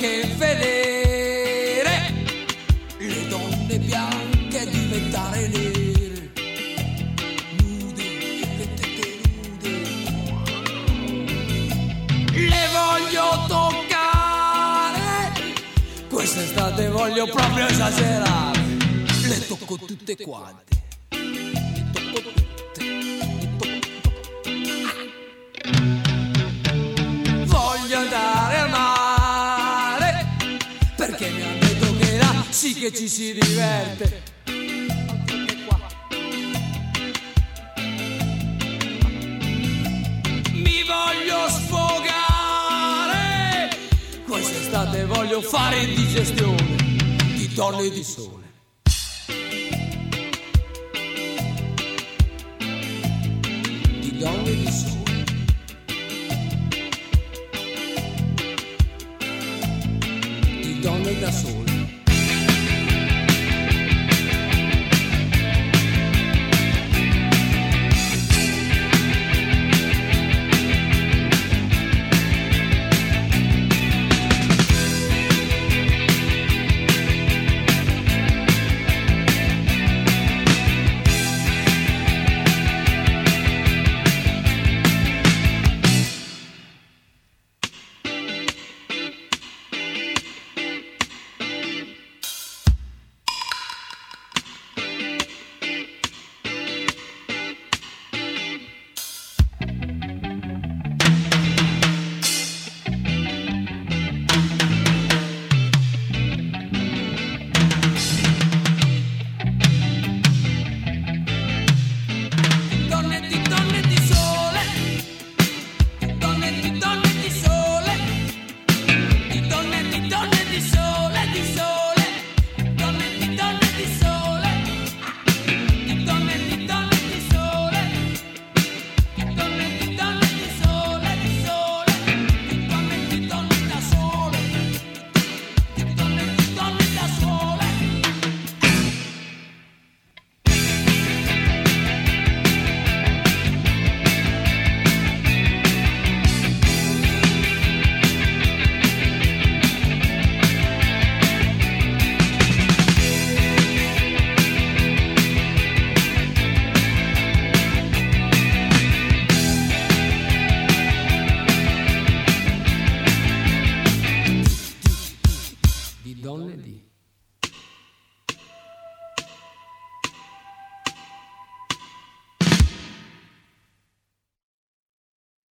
che vedere le donne bianche diventare nere, nude, le tette nude. Le voglio toccare, quest'estate voglio proprio esagerare. Le tocco tutte quante. Voglio andare al mare, perché mi hanno detto che là sì che ci si diverte. Mi voglio sfogare, quest'estate voglio fare indigestione di donne e di sole. Di donne e di sole. Donne da sole. Di donne di